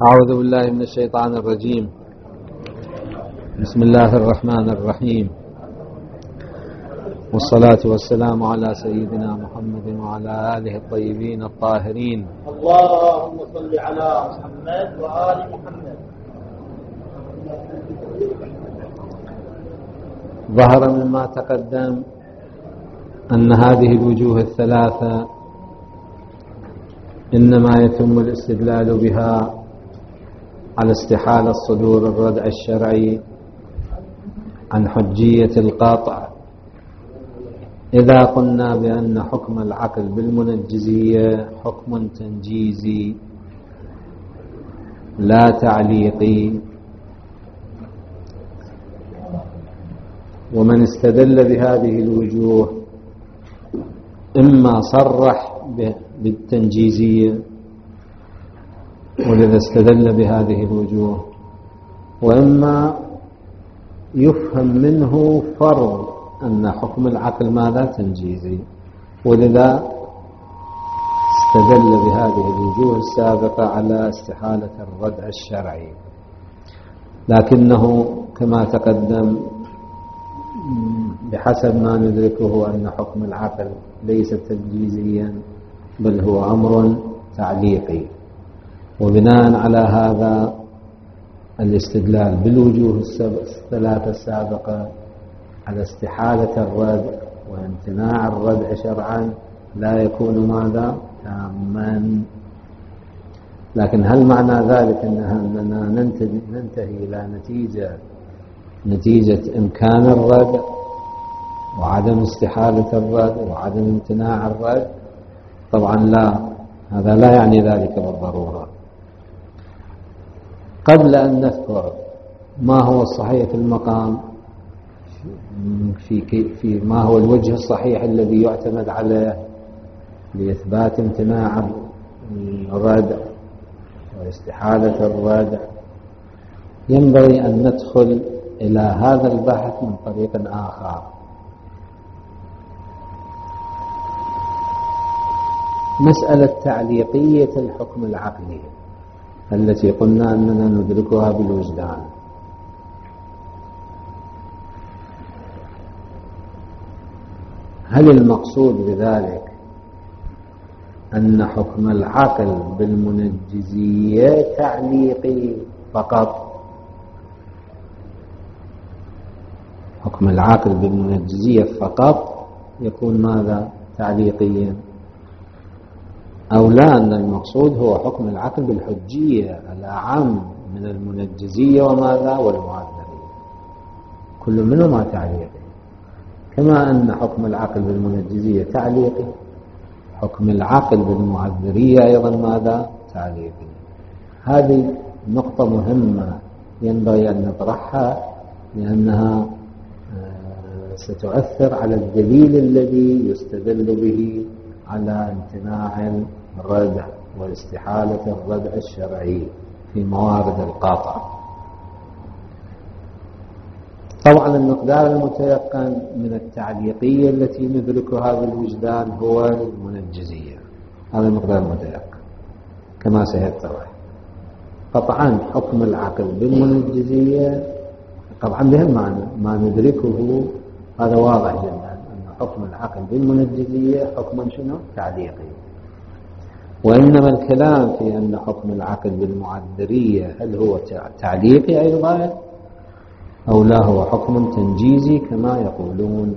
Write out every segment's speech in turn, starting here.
أعوذ بالله من الشيطان الرجيم. بسم الله الرحمن الرحيم، والصلاة والسلام على سيدنا محمد وعلى آله الطيبين الطاهرين. اللهم صل على محمد وآل محمد. ظهر مما تقدم أن هذه الوجوه الثلاثة إنما يتم الاستدلال بها على استحالة صدور الردع الشرعي عن حجية القاطع إذا قلنا بأن حكم العقل بالمنجزية حكم تنجيزي لا تعليقي. ومن استدل بهذه الوجوه إما صرح بالتنجيزية ولذا استدل بهذه الوجوه، وإما يفهم منه فرض أن حكم العقل ماذا تنجيزي، ولذا استدل بهذه الوجوه السابقة على استحالة الردع الشرعي. لكنه كما تقدم بحسب ما ندركه أن حكم العقل ليس تنجيزيا بل هو أمر تعليقي، وبناء على هذا الاستدلال بالوجوه الثلاثة السابقة على استحالة الردع وامتناع الردع شرعا لا يكون ماذا تاما. لكن هل معنى ذلك أننا ننتهي إلى نتيجة إمكان الردع وعدم استحالة الردع وعدم امتناع الردع؟ طبعا لا، هذا لا يعني ذلك بالضرورة. قبل أن نذكر ما هو الصحيح في المقام في ما هو الوجه الصحيح الذي يعتمد عليه لإثبات امتناع الردع واستحالة الردع، ينبغي أن ندخل إلى هذا البحث من طريق آخر. مسألة تعليقية الحكم العقلي التي قلنا أننا ندركها بالوجدان. هل المقصود بذلك أن حكم العقل بالمنجزية تعليقي فقط؟ حكم العقل بالمنجزية فقط يكون ماذا تعليقيا، أو لا أن المقصود هو حكم العقل بالحجية الأعم من المنجزية وماذا والمعذرية، كل منهما تعليقي. كما أن حكم العقل بالمنجزية تعليقي، حكم العقل بالمعذرية أيضا ماذا تعليقي. هذه نقطة مهمة ينبغي أن نطرحها، لأنها ستؤثر على الدليل الذي يستدل به على امتناع الردع واستحالة الردع الشرعي في موارد القاطع. طبعا المقدار المتيقن من التعليقية التي ندركها بالوجدان هو المنجزية، هذا المقدار المتيقن كما سيتضح. قطعا حكم العقل بالمنجزية طبعا بهالمعنى ما ندركه هذا واضح جدا، أن حكم العقل بالمنجزية حكم شنو تعليقي. وإنما الكلام في أن حكم العقل بالمعذرية هل هو تعليقي أيضا أو لا هو حكم تنجيزي كما يقولون.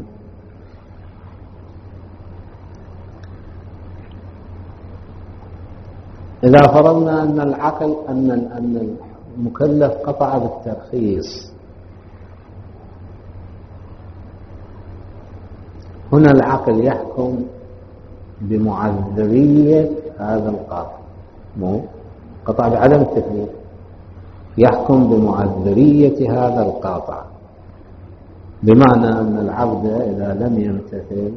إذا فرضنا أن العقل أن المكلف قطع بالترخيص، هنا العقل يحكم بمعذرية هذا القاطع، مو قطع بعدم التكليف، يحكم بمعذرية هذا القاطع، بمعنى أن العبد إذا لم يمتثل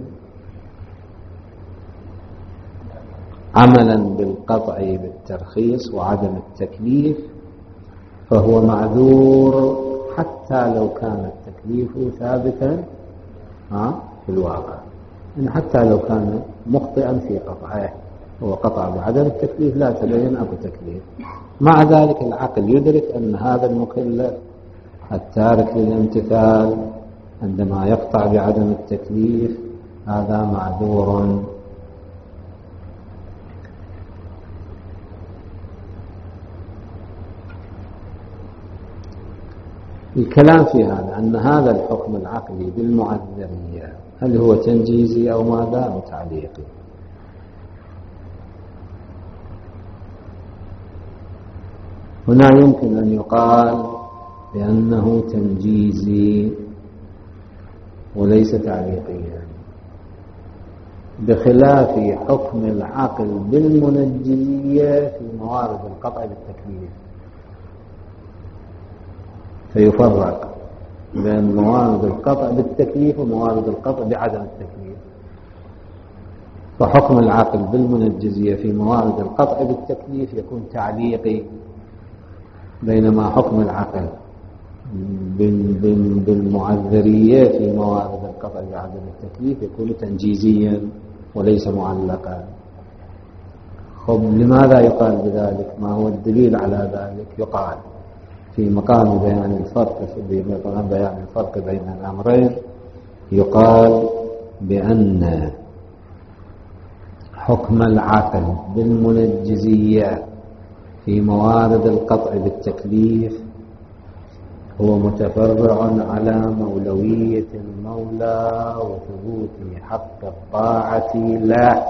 عملا بالقطع بالترخيص وعدم التكليف فهو معذور حتى لو كان التكليف ثابتا في الواقع، إن حتى لو كان مخطئا في قطعه، هو قطع بعدم التكليف لا تبين أبو تكليف، مع ذلك العقل يدرك أن هذا المكلف التارك للامتثال عندما يقطع بعدم التكليف هذا معذور. الكلام في هذا أن هذا الحكم العقلي بالمعذرية هل هو تنجيزي أو ماذا أو تعليقي؟ هنا يمكن أن يقال بأنه تنجيزي وليس تعليقيا، بخلاف حكم العقل بالمنجزية في موارد القطع بالتكليف. فيفرق بين موارد القطع بالتكليف وموارد القطع بعدم التكليف. فحكم العقل بالمنجزية في موارد القطع بالتكليف يكون تعليقي، بينما حكم العقل بالمعذرية في موارد القطع بعدم التكليف يكون تنجيزيا وليس معلقا. خب لماذا يقال بذلك؟ ما هو الدليل على ذلك؟ يقال في مقام بيان الفرق بين الأمرين، يقال بأن حكم العقل بالمنجزية في موارد القطع بالتكليف هو متفرع على مولوية المولى وثبوت حق الطاعة له.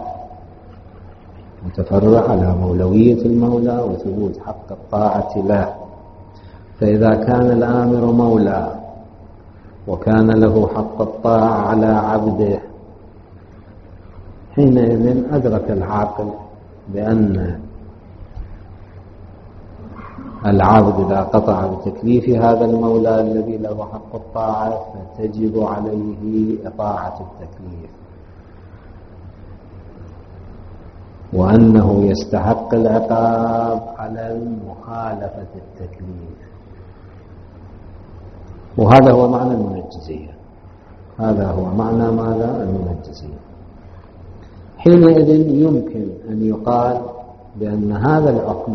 متفرع على مولوية المولى وثبوت حق الطاعة له. فإذا كان الآمر مولى وكان له حق الطاعة على عبده، حينئذ أدرك العاقل بأن العبد إذا قطع بتكليف هذا المولى الذي له حق الطاعة فتجب عليه إطاعة التكليف، وأنه يستحق العقاب على مخالفة التكليف. وهذا هو معنى المنجزية، هذا هو معنى ماذا؟ المنجزية. حينئذ يمكن أن يقال بأن هذا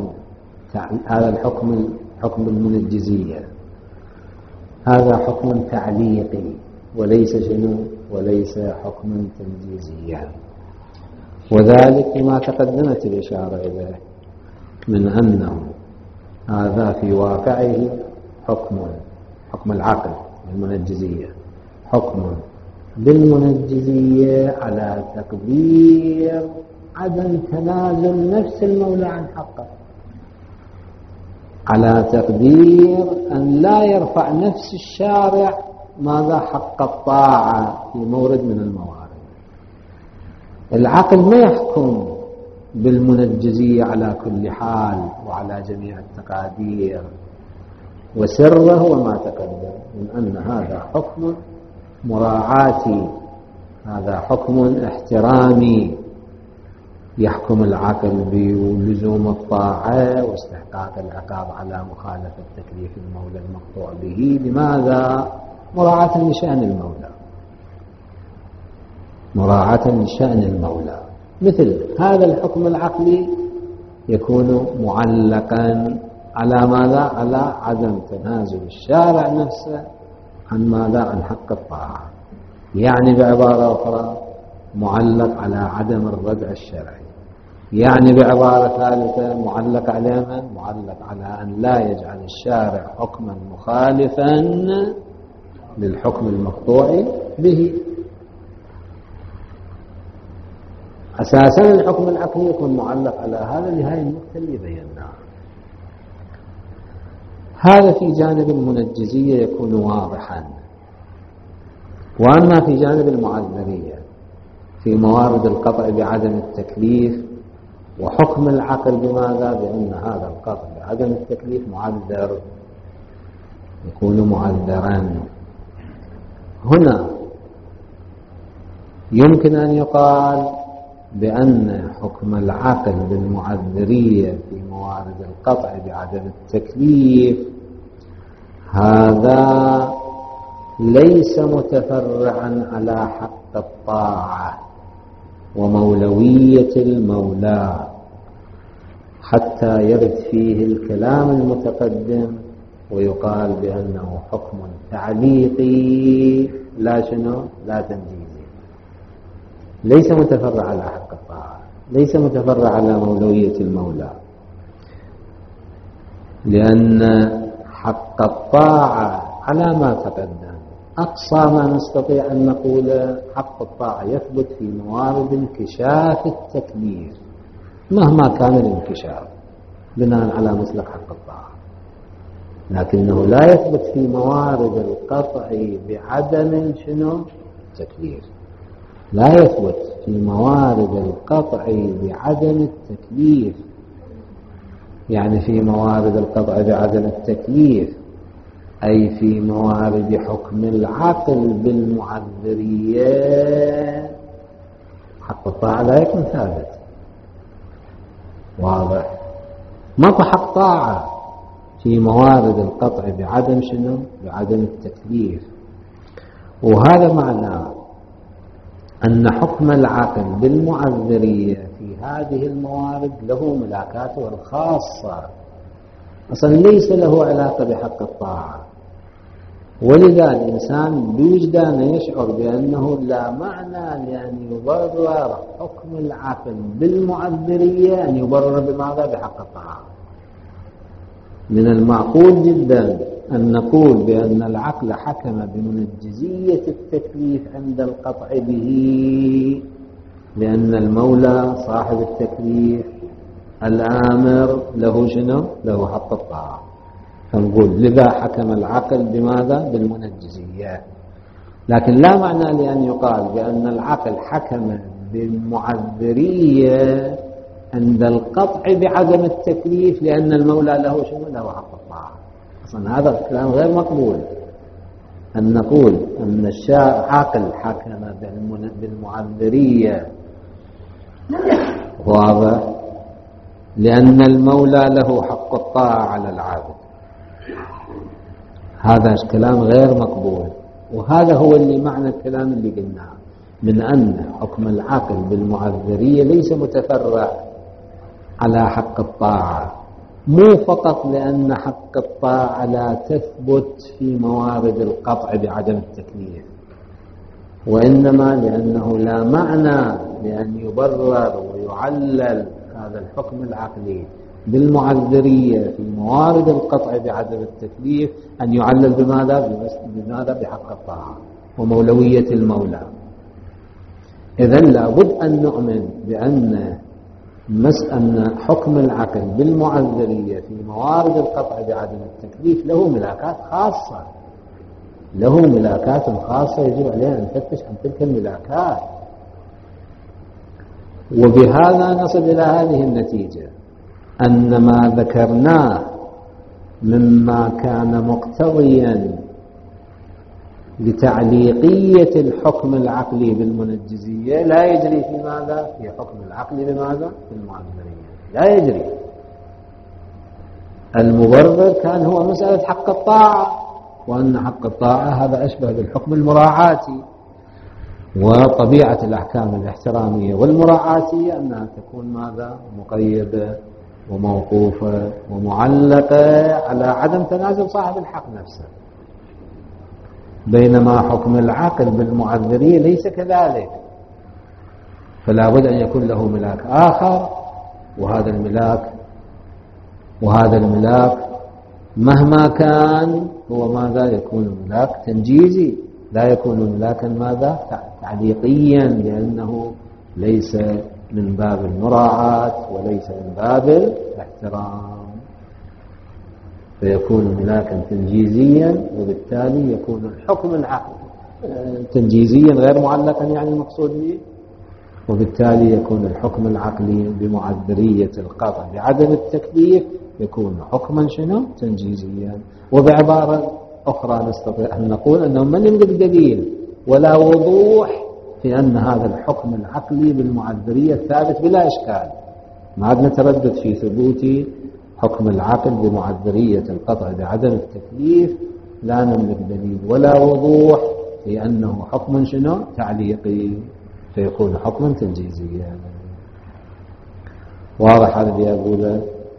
الحكم حكم المنجزية هذا حكم تعليقي وليس شنو؟ وليس حكما تنجيزيا. وذلك ما تقدمت الإشارة إليه من أنه هذا في واقعه حكم العقل المنجزية حكم بالمنجزية على تقدير عدم تنازل نفس المولى عن حقه، على تقدير أن لا يرفع نفس الشارع ماذا؟ حق الطاعة في مورد من الموارد. العقل ما يحكم بالمنجزية على كل حال وعلى جميع التقادير، وسره وما تقدم من أن هذا حكم مراعاتي، هذا حكم احترامي، يحكم العقل بلزوم الطاعة واستحقاق العقاب على مخالفة تكليف المولى المقطوع به. لماذا؟ مراعاة لشأن المولى، مراعاة لشأن المولى. مثل هذا الحكم العقلي يكون معلقا على ماذا؟ على عدم تنازل الشارع نفسه عن ماذا؟ عن حق الطاعة. يعني بعبارة أخرى معلق على عدم الردع الشرعي. يعني بعبارة ثالثة معلق على من؟ معلق على أن لا يجعل الشارع حكما مخالفا للحكم المقطوع به. أساسا الحكم العقلي يكون معلق على هذا لهذه النقطة اللي بيناها. هذا في جانب المنجزية يكون واضحا. وأما في جانب المعذرية في موارد القطع بعدم التكليف وحكم العقل بماذا؟ بأن هذا القطع بعدم التكليف معذر، يكون معذرا. هنا يمكن أن يقال بأن حكم العقل بالمعذرية في موارد القطع بعدم التكليف هذا ليس متفرعا على حق الطاعة ومولوية المولى، حتى يرد فيه الكلام المتقدم ويقال بأنه حكم تعليقي لا شنو لا تنجيزي، ليس متفرع على حق الطاعة، ليس متفرع على مولوية المولى، لأن حق الطاعة على ما تقدم أقصى ما نستطيع أن نقول حق الطاعة يثبت في موارد انكشاف التكليف مهما كان الانكشاف بناء على مسلك حق الطاعة، لكنه لا يثبت في موارد القطع بعدم شنو التكليف، لا يثبت في موارد القطع بعدم التكليف. يعني في موارد القطع بعدم التكليف أي في موارد حكم العقل بالمعذرية حق الطاعة لا يكون ثابت. واضح؟ ما حق طاعة في موارد القطع بعدم شنو بعدم التكليف، وهذا معناه أن حكم العقل بالمعذرية في هذه الموارد له ملاكاته الخاصة، أصلا ليس له علاقة بحق الطاعة، ولذا الإنسان بوجدانه يشعر بأنه لا معنى لأن يبرر حكم العقل بالمعذرية أن يبرر بماذا بحق الطاعة. من المعقول جدا أن نقول بأن العقل حكم بمنجزية التكليف عند القطع به، لأن المولى صاحب التكليف الآمر له شنو له حق الطاعة، فنقول لذا حكم العقل بماذا بالمنجزية. لكن لا معنى لأن يقال بأن العقل حكم بالمعذرية عند القطع بعدم التكليف لأن المولى له شنو له حق الطاعة. أصلا هذا الكلام غير مقبول، أن نقول أن العقل حكم بالمعذرية واضح لأن المولى له حق الطاعة على العابد، هذا كلام غير مقبول. وهذا هو اللي معنى الكلام اللي قلناه من أن حكم العقل بالمعذرية ليس متفرع على حق الطاعة، مو فقط لأن حق الطاعة لا تثبت في موارد القطع بعدم التكليف، وإنما لأنه لا معنى لأن يبرر ويعلل هذا الحكم العقلي بالمعذرية في موارد القطع بعدم التكليف أن يعلل بماذا بحق الطاعة ومولوية المولى. إذن لابد أن نؤمن بأن أن حكم العقل بالمعذرية في موارد القطع بعدم التكليف له ملاكات خاصة، له ملاكات خاصة يجب علينا أن نفتش عن تلك الملاكات، وبهذا نصل إلى هذه النتيجة أن ما ذكرناه مما كان مقتضيا لتعليقية الحكم العقلي بالمنجزية لا يجري في ماذا في حكم العقل بماذا بالمعذرية، لا يجري. المبرر كان هو مسألة حق الطاعة، وأن حق الطاعة هذا أشبه بالحكم المراعاتي، وطبيعة الأحكام الاحترامية والمراعاتية أنها تكون ماذا مقيدة وموقوفة ومعلقة على عدم تنازل صاحب الحق نفسه، بينما حكم العقل بالمعذرية ليس كذلك، فلا بد أن يكون له ملاك آخر، وهذا الملاك مهما كان هو ماذا يكون ملاك تنجيزي، لا يكون ملاكا ماذا تعليقيا، لأنه ليس من باب المراعاة وليس من باب الاحترام، فيكون ملاكا تنجيزيا، وبالتالي يكون الحكم العقل تنجيزيا غير معلقا يعني المقصود به، وبالتالي يكون الحكم العقلي بمعذرية القطع بعدم التكليف يكون حكما شنو تنجيزيا. وبعبارة أخرى نستطيع أن نقول أنه من يوجد دليل ولا وضوح في أن هذا الحكم العقلي بالمعذرية ثابت بلا إشكال، ما عاد نتردد في ثبوت حكم العقل بمعذرية القطع بعدم التكليف، لا نملك دليل ولا وضوح في أنه حكم شنو تعليقي، فيكون حكما تنجيزيا. واضح هذا اللي أقوله؟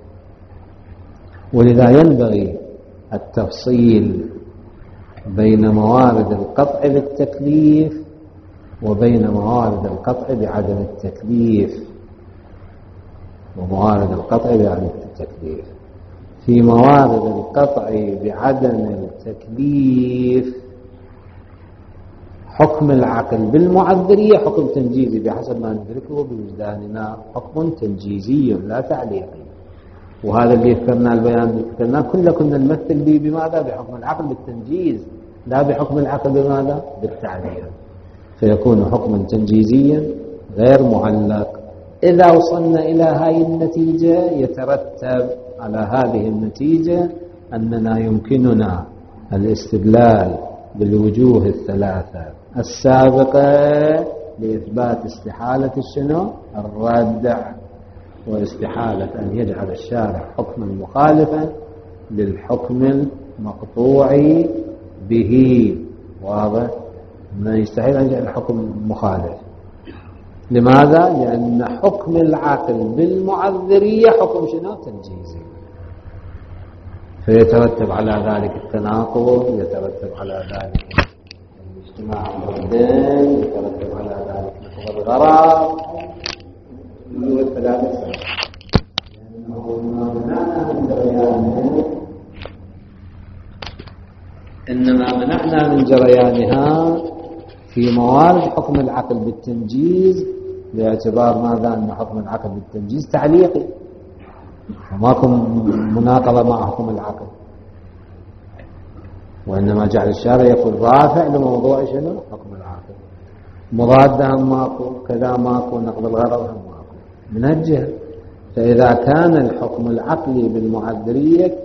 ولذا ينبغي التفصيل بين موارد القطع بالتكليف وبين موارد القطع بعدم التكليف. وموارد القطع بعدم التكليف، في موارد القطع بعدم التكليف حكم العقل بالمعذرية حكم تنجيزي بحسب ما ندركه بوجداننا، حكم تنجيزي لا تعليقي. وهذا اللي ذكرنا البيان ذكرناه كله كنا نمثل به بماذا؟ بحكم العقل بالتنجيز، لا بحكم العقل بماذا؟ بالتعليق. فيكون حكما تنجيزيا غير معلق. إذا وصلنا إلى هاي النتيجة يترتب على هذه النتيجة أننا يمكننا الاستدلال بالوجوه الثلاثة السابقة لإثبات استحالة الشنو؟ الردع، واستحالة أن يجعل الشارع حكما مخالفا للحكم المقطوع به. واضح؟ ما يستحيل أن يجعل الحكم مخالف. لماذا؟ لأن حكم العقل بالمعذرية حكم شنو؟ تنجيزي. فيترتب على ذلك التناقض، يترتب على ذلك الاجتماع الضدين، يترتب على ذلك نقض الغرض والثلاثة سبب. إنما منعنا من جريانها في موارد حكم العقل بالتنجيز باعتبار ماذا؟ أن حكم العقل بالتنجيز تعليقي وماكم مناقضة مع حكم العقل، وإنما جعل الشارع يكون رافع لموضوع شنو؟ حكم العقل. مضادة هم ماكو، كذا ماكو، نقض الغرض هم ماكو من الجهة. فإذا كان الحكم العقلي بالمعذرية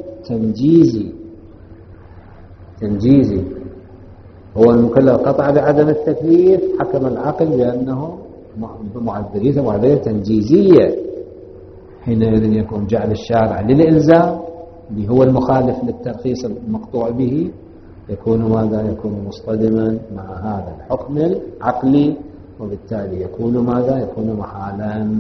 تنجيزي هو المكلف قطع بعدم التكليف، حكم العقل بأنه معذرية تنجيزية. حينئذ يكون جعل الشارع للإلزام اللي هو المخالف للترخيص المقطوع به يكون ماذا؟ يكون مصطدما مع هذا الحكم العقلي، وبالتالي يكون ماذا؟ يكون محالا.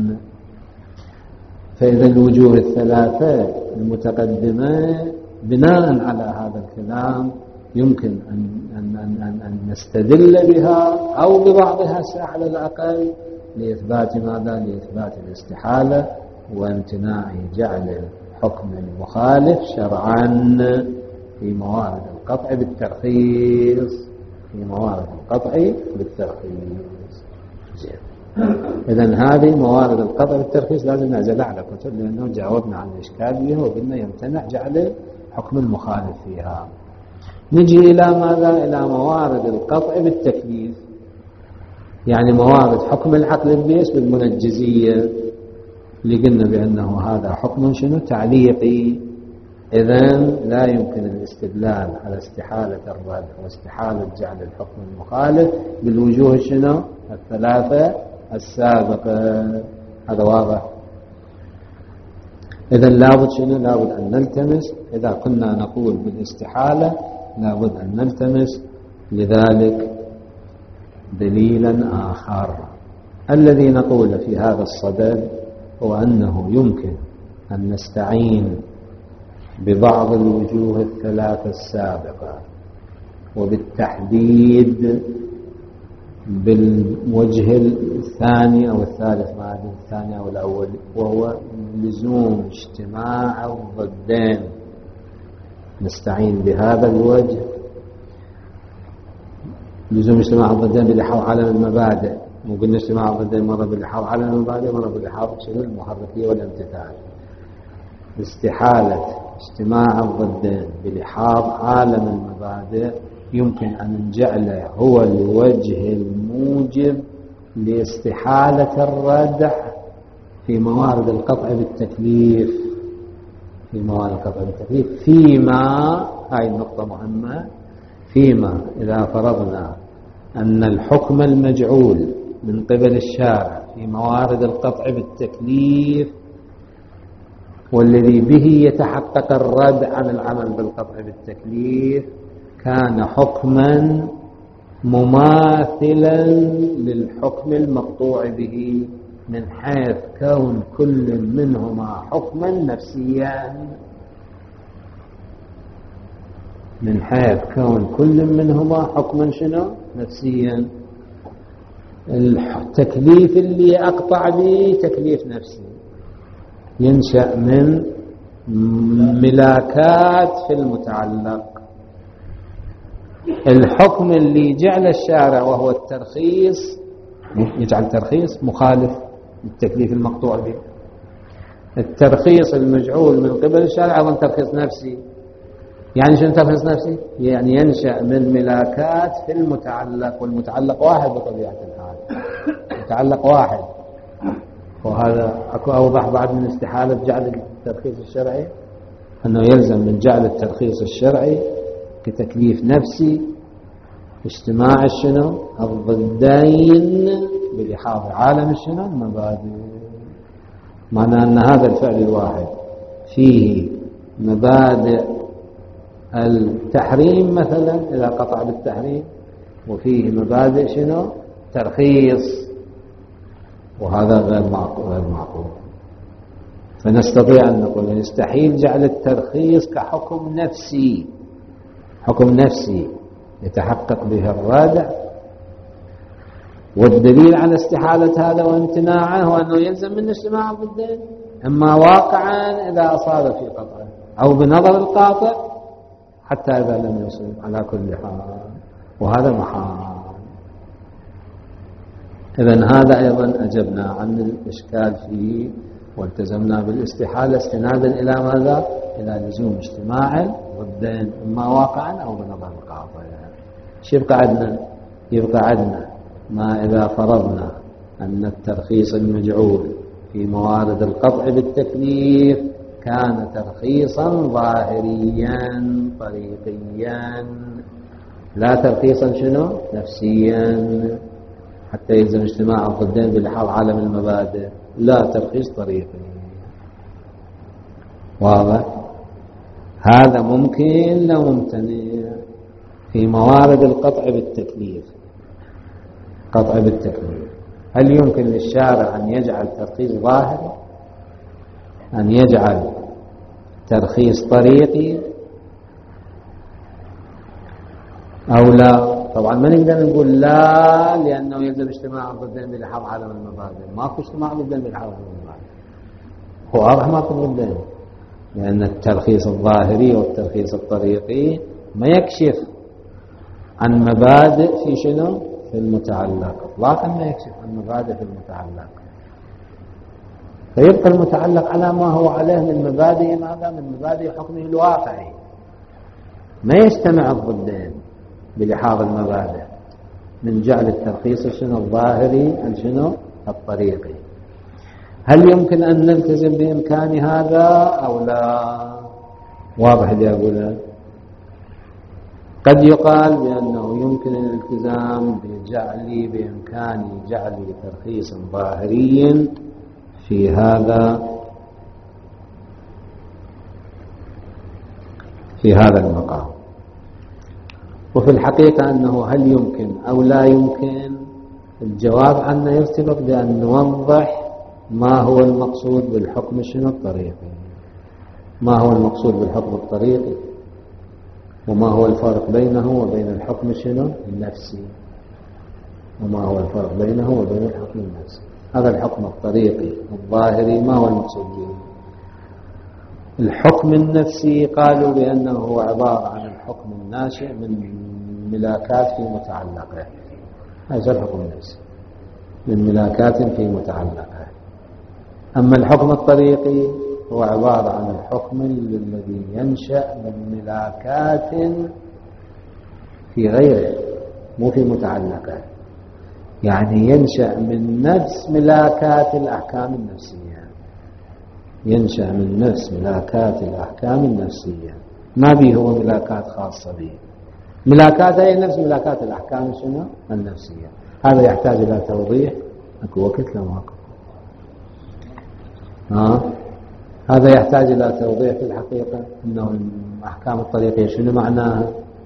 فإذا الوجوه الثلاثة المتقدمة بناء على هذا الكلام يمكن أن نستدل بها أو ببعضها على الأقل لإثبات ماذا؟ لإثبات الاستحالة وامتناع جعل الحكم المخالف شرعا في موارد القطع بالترخيص. إذن هذه موارد القطع بالترخيص لازم نعزل على كتب، لأنه جاوبنا عن الإشكال بها وقلنا يمتنع جعل الحكم المخالف فيها. نجي إلى ماذا؟ إلى موارد القطع بالتكليف، يعني موارد حكم العقل البيس بالمنجزية اللي قلنا بأنه هذا حكم شنو؟ تعليقي. إذن لا يمكن الاستدلال على استحالة الرد واستحالة جعل الحكم المخالف بالوجوه شنو؟ الثلاثة السابقة. هذا واضح. إذن لابد شنو؟ لابد أن نلتمس، إذا كنا نقول بالاستحالة لابد أن نلتمس لذلك دليلا آخر. الذي نقول في هذا الصدد هو أنه يمكن أن نستعين ببعض الوجوه الثلاثة السابقة، وبالتحديد بالوجه الثاني أو الثالث، ما أدري الثاني أو الأول، وهو لزوم اجتماع الضدين. نستعين بهذا الوجه، لزوم اجتماع الضدين بلحاظ علم المبادئ. مو قلنا اجتماع الضدين مرة بلحاظ علم المبادئ، مرة بلحاظ شنو؟ المحركية والامتثال. استحالة اجتماع الضدين بلحاظ عالم المبادئ يمكن أن نجعله هو الوجه الموجب لاستحالة الردع في موارد القطع بالتكليف. فيما، هاي النقطة مهمة، فيما إذا فرضنا أن الحكم المجعول من قبل الشارع في موارد القطع بالتكليف والذي به يتحقق الرد عن العمل بالقطع بالتكليف كان حكما مماثلا للحكم المقطوع به من حيث كون كل منهما حكما نفسيا. من حيث كون كل منهما حكما شنو نفسيا. التكليف اللي أقطع به تكليف نفسي ينشأ من ملاكات في المتعلق. الحكم اللي جعل الشارع وهو الترخيص يجعل ترخيص مخالف للتكليف المقطوع به. الترخيص المجعول من قبل الشارع أيضا ترخيص نفسي. يعني شنو ترخيص نفسي؟ يعني ينشأ من ملاكات في المتعلق، والمتعلق واحد بطبيعة الحال، متعلق واحد. وهذا أكو أوضح بعد من استحالة جعل الترخيص الشرعي، أنه يلزم من جعل الترخيص الشرعي كتكليف نفسي اجتماع الشنو الضدين بلحاظ عالم الشنو المبادئ. معنى أن هذا الفعل الواحد فيه مبادئ التحريم مثلا إذا قطع بالتحريم، وفيه مبادئ شنو ترخيص، وهذا غير معقول. فنستطيع أن نقول يستحيل جعل الترخيص كحكم نفسي، حكم نفسي يتحقق به الرادع. والدليل على استحالة هذا وامتناعه هو أنه يلزم من اجتماع الضدين، إما واقعا إذا أصاب في قطعه أو بنظر القاطع حتى إذا لم يصب على كل حال، وهذا محال. إذن هذا أيضا أجبنا عن الإشكال فيه والتزمنا بالاستحالة استنادا إلى ماذا؟ إلى لزوم اجتماع الضدين إما واقعا أو بنظر القاطع. شو يبقى عندنا؟ يبقى عندنا ما إذا فرضنا أن الترخيص المجعول في موارد القطع بالتكليف كان ترخيصا ظاهريا طريقيا لا ترخيصا شنو نفسيا حتى يلزم اجتماع الضدين بلحاظ عالم المبادئ، لا ترخيص طريقي. واضح؟ هذا ممكن لا ممتنع في موارد القطع بالتكليف. قطع بالتكليف هل يمكن للشارع أن يجعل ترخيص ظاهري، أن يجعل ترخيص طريقي أو لا؟ طبعا ما نقدر نقول لا لأنه يلزم اجتماع الضدين بلحاظ عالم المبادئ. ماكو اجتماع ضدين بلحاظ عالم المبادئ، هو واضح ماكو ضدين، لأن الترخيص الظاهري والترخيص الطريقي ما يكشف عن مبادئ في شنو في المتعلق اطلاقا، ما يكشف عن مبادئ في المتعلق. فيبقى المتعلق على ما هو عليه من مبادئ ماذا؟ من مبادئ حكمه الواقعي. ما يجتمع الضدين بلحاظ المبادئ من جعل الترخيص شنو الظاهري شنو الطريقي. هل يمكن أن نلتزم بإمكان هذا أو لا؟ واضح اللي أقوله. قد يقال بأنه يمكن الالتزام بإمكان جعل ترخيص ظاهري في هذا المقام. وفي الحقيقة أنه هل يمكن أو لا يمكن، الجواب عنه يرتبط بأن نوضح ما هو المقصود بالحكم شنو الطريقي، ما هو المقصود بالحكم الطريقي، وما هو الفرق بينه وبين الحكم شنو النفسي، وما هو الفرق بينه وبين الحكم النفسي. هذا الحكم الطريقي الظاهري ما هو المقصود به؟ الحكم النفسي قالوا بأنه هو عبارة عن الحكم الناشئ من ملاكات في متعلقه. هذا الحكم النفسي من ملاكات في متعلقه. أما الحكم الطريقي هو عبارة عن الحكم الذي ينشأ من ملاكات في غيره مو في متعلقه، يعني ينشأ من نفس ملاكات الأحكام النفسية، ينشأ من نفس ملاكات الأحكام النفسية، ما به هو ملاكات خاصة به. ملاكات هي نفس ملاكات الأحكام شنو النفسية. هذا يحتاج إلى توضيح. أكو وقت لو أكو هذا يحتاج إلى توضيح في الحقيقة، أنه الأحكام الطريقية شنو معناها.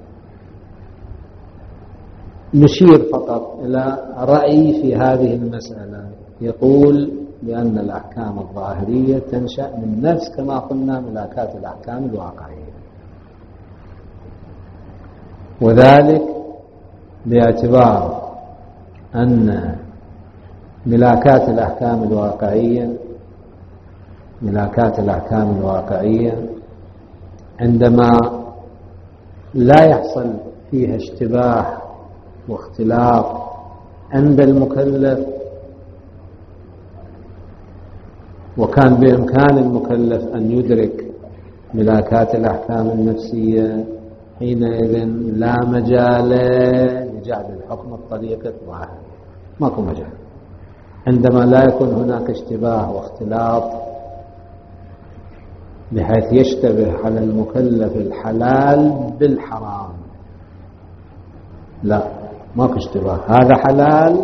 نشير فقط إلى رأي في هذه المسألة يقول بأن الأحكام الظاهرية تنشأ من نفس كما قلنا ملاكات الأحكام الواقعية. وذلك باعتبار أن ملاكات الأحكام الواقعية عندما لا يحصل فيها اشتباه واختلاط عند المكلف، وكان بإمكان المكلف أن يدرك ملاكات الأحكام النفسية، حينئذ لا مجال لجعل الحكم بطريقة ظاهر، ماكو مجال. عندما لا يكون هناك اشتباه واختلاط بحيث يشتبه على المكلف الحلال بالحرام، لا ماكو اشتباه، هذا حلال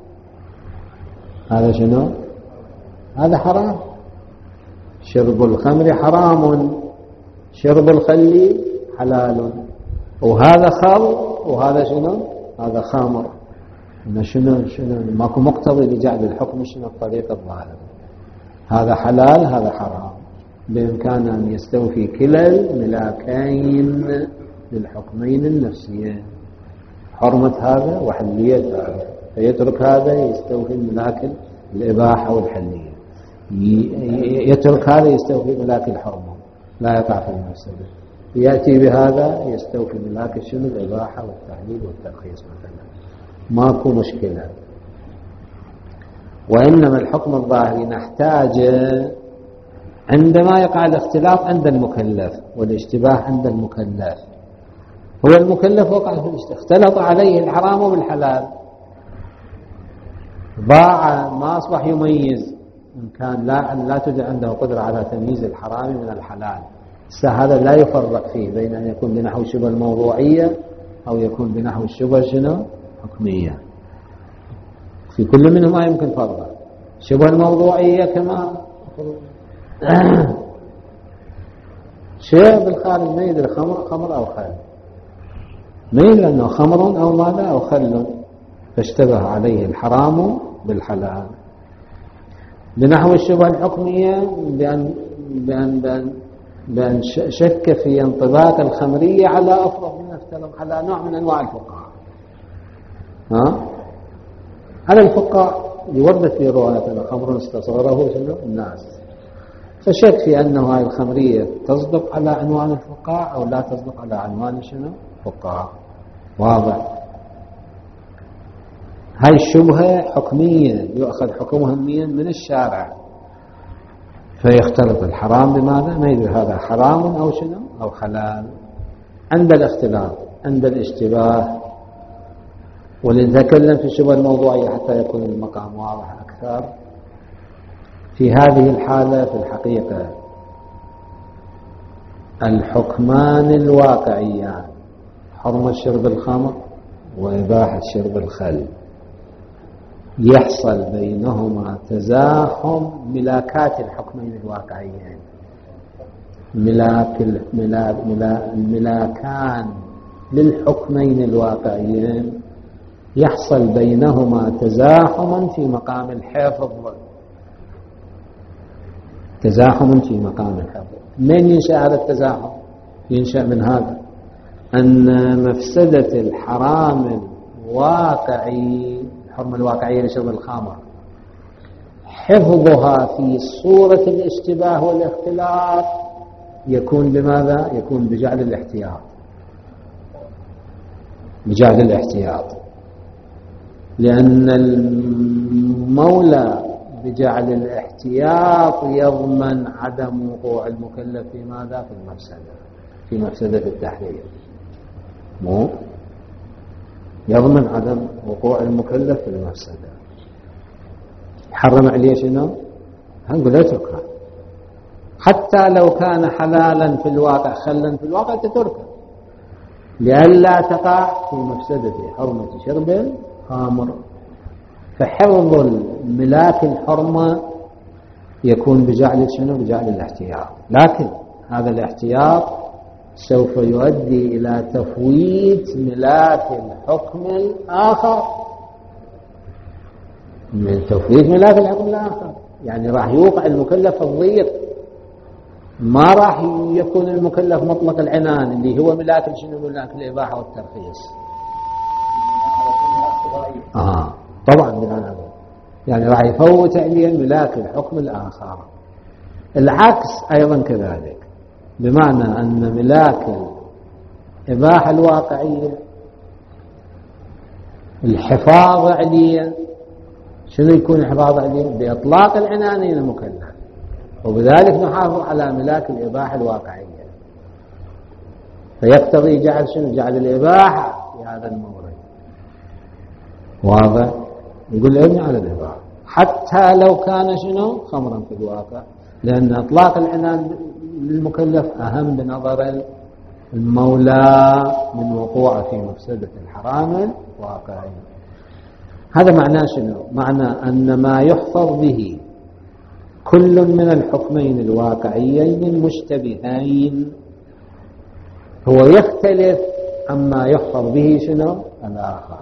هذا شنو؟ هذا حرام. شرب الخمر حرام، شرب الخل حلال، وهذا خمر وهذا شنو؟ هذا خمر. شنو ماكو مقتضي لجعل الحكم شنو بطريقة ظاهرة، هذا حلال هذا حرام، بإمكان أن يستوفي كلا الملاكين للحكمين النفسيين، حرمة هذا وحلية هذا، فيترك هذا يستوفي ملاك الإباحة والحلية، يترك هذا يستوفي ملاك الحرمة، لا يقع في المفسدة، يأتي بهذا يستوفي ملاك شنو؟ الإباحة والتحليل والترخيص مثلا، ماكو مشكلة. وإنما الحكم الظاهري نحتاج عندما يقع الاختلاط عند المكلف والاشتباه عند المكلف، هو المكلف وقع في الاشتباه، اختلط عليه الحرام بالحلال، ضاع ما أصبح يميز، إن كان لا توجد عنده قدرة على تمييز الحرام من الحلال، هذا لا يفرق فيه بين أن يكون بنحو الشبه الموضوعية أو يكون بنحو الشبه شنو؟ حكمية. في كل منهما يمكن فرق. شبه الموضوعية كما شيء بالخارج ما يدري خمر أو خل، ما يدري أنه خمر أو ماذا أو خل، فاشتبه عليه الحرام بالحلال. بنحو الشبه الحكمية بأن شك في انطباق الخمرية على أفرض من افترض على نوع من أنواع الفقهاء، على الفقهاء يورد في رواية أن خمر استصغره شنو؟ الناس، فشك في أنه هاي الخمرية تصدق على عنوان الفقهاء أو لا تصدق على عنوان شنو؟ فقهاء. واضح. هاي الشبهة حكمية يؤخذ حكمها من الشارع، فيختلط الحرام بماذا؟ ما يدري هذا حرام أو شنو أو حلال. عند الاختلاط عند الاشتباه، ولنتكلم في الشبهة الموضوعية حتى يكون المقام واضح أكثر. في هذه الحالة في الحقيقة الحكمان الواقعيان، حرمة شرب الخمر وإباحة شرب الخل، يحصل بينهما تزاحم ملاكات الحكمين الواقعيين، الملاكان للحكمين الواقعيين يحصل بينهما تزاحما في مقام الحفظ، تزاحم في مقام الحفظ. من ينشأ هذا التزاحم؟ ينشأ من هذا أن مفسدة الحرام الواقعي، الحرمة الواقعية لشرب الخمر، حفظها في صورة الاشتباه والاختلاط يكون بماذا؟ يكون بجعل الاحتياط، بجعل الاحتياط، لأن المولى بجعل الاحتياط يضمن عدم وقوع المكلف في ماذا؟ في المفسدة، في مفسدة التحريم، مو يضمن عدم وقوع المكلف في المفسدة. حرم عليه شنو؟ هنقول اتركها، حتى لو كان حلالا في الواقع خلا في الواقع تتركه، لئلا تقع في مفسدة حرمة شرب الخمر. فحفظ الملاك الحرمة يكون بجعل شنو؟ بجعل الاحتياط، لكن هذا الاحتياط سوف يؤدي إلى تفويت ملاك الحكم الآخر، من تفويت ملاك الحكم الآخر يعني راح يوقع المكلف الضيق ما راح يكون المكلف مطلق العنان اللي هو ملاك شنو؟ ملاك الإباحة والترخيص. طبعا بناء يعني راح يفوت عليه ملاك الحكم الآخر. العكس أيضا كذلك، بمعنى أن ملاك الإباحة الواقعية الحفاظ عليه، شنو يكون الحفاظ عليه؟ بإطلاق العنانين المكلف، وبذلك نحافظ على ملاك الإباحة الواقعية. فيقتضي جعل شنو؟ جعل الإباحة في هذا المورد. واضح؟ يقول ابني على الإباحة حتى لو كان شنو؟ خمرا في الواقع، لأن إطلاق العنان للمكلف أهم بنظر المولى من وقوع في مفسدة الحرام الواقعي. هذا معناه شنو؟ معنى أن ما يحفظ به كل من الحكمين الواقعيين المشتبهين هو يختلف عما يحفظ به شنو؟ الآخر.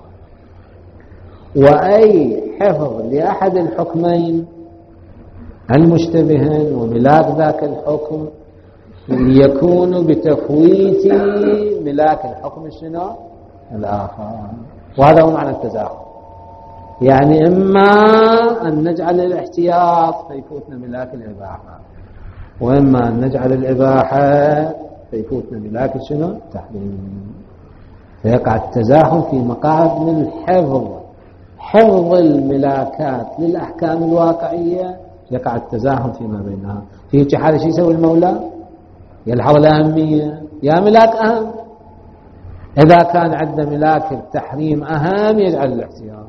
وأي حفظ لأحد الحكمين المشتبهين وملاك ذاك الحكم يكون بتفويت ملاك الحكم شنو؟ الآخر. وهذا هو معنى التزاحم. يعني إما أن نجعل الاحتياط فيفوتنا ملاك الإباحة، وإما أن نجعل الإباحة فيفوتنا ملاك شنو؟ التحريم. فيقع التزاحم في مقام الحفظ، حفظ الملاكات للأحكام الواقعية، يقع التزاحم فيما بينها. في حالة شو يسوي المولى؟ يلحظ الأهمية، يا ملاك أهم. إذا كان عند ملاك التحريم أهم يجعل الاحتياط،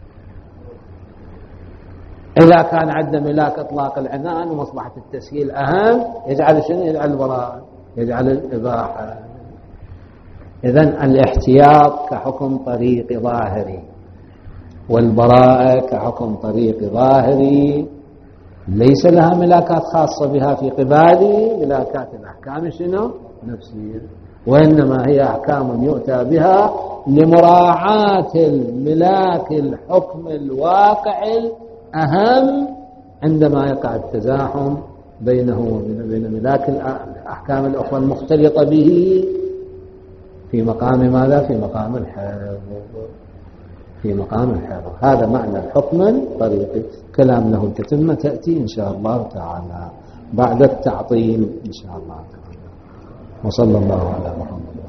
إذا كان عند ملاك إطلاق العنان ومصلحة التسهيل أهم يجعل شنو؟ يجعل البراءة، يجعل الإباحة. إذن الاحتياط كحكم طريق ظاهري، والبراءة كحكم طريق ظاهري ليس لها ملاكات خاصة بها في قبال ملاكات الأحكام شنو؟ نفسية، وإنما هي أحكام يؤتى بها لمراعاة الملاك الحكم الواقع الأهم عندما يقع التزاحم بينه وبين ملاك الأحكام الأخرى المختلطة به في مقام ماذا؟ في مقام الحفظ. في مقام الحفظ. هذا معنى الحكم الطريقي. كلام له التتمة تأتي إن شاء الله تعالى بعد التعطيل إن شاء الله تعالى. وصلى الله على محمد.